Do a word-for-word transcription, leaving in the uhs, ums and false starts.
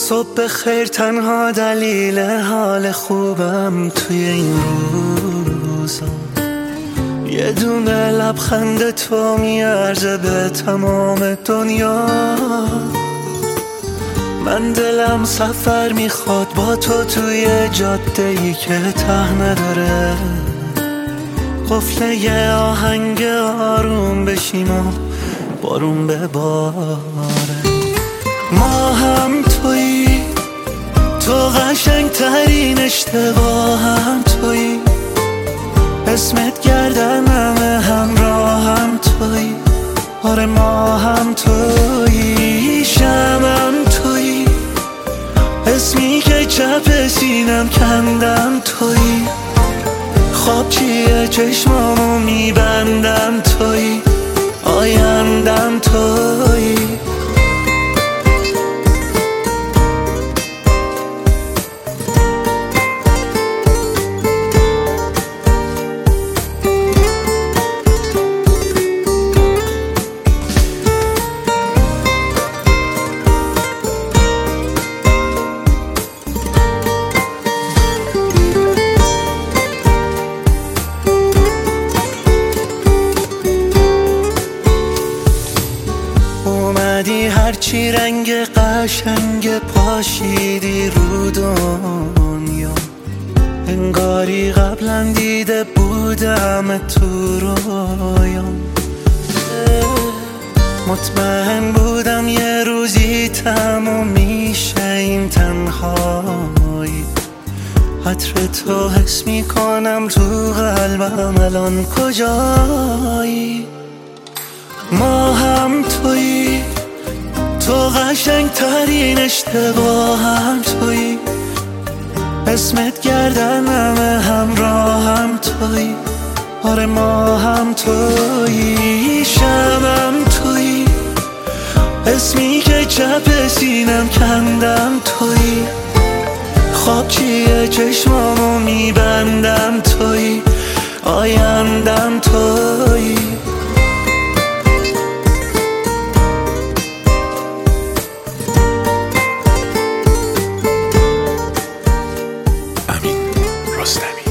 صبح خیر تنها دلیل حال خوبم توی این روزا، یه دونه لبخند تو میارزه به تمام دنیا. من دلم سفر میخواد با تو توی جاده‌ای که ته نداره، قفل یه آهنگ آروم بشیم و بارون بباره. ما هم تویی، تو قشنگ ترین اشتباهم تویی، اسمت گردنم همراهم تویی. آره ما هم تویی، شمم تویی، اسمی که چپ سینم کندم تویی. خواب چیه چشمامو میبندم تویی، آیندم تویی. اومدی هرچی رنگ قشنگ پاشیدی رو دنیا، انگاری قبلا دیده بودم تو رویام. مطمئن بودم یه روزی تموم میشه این تنهایی، عطر تو حس میکنم تو قلبم الان کجایی. ما هم تویی، تو قشنگ ترین اشتباهم تویی، اسمت گردنم همراهم تویی. آره ما هم تویی، شمم تویی، اسمی که چپ سینم کندم تویی. خواب چیه چشمامو میبندم تویی، آیندم تویی. امین رستمی.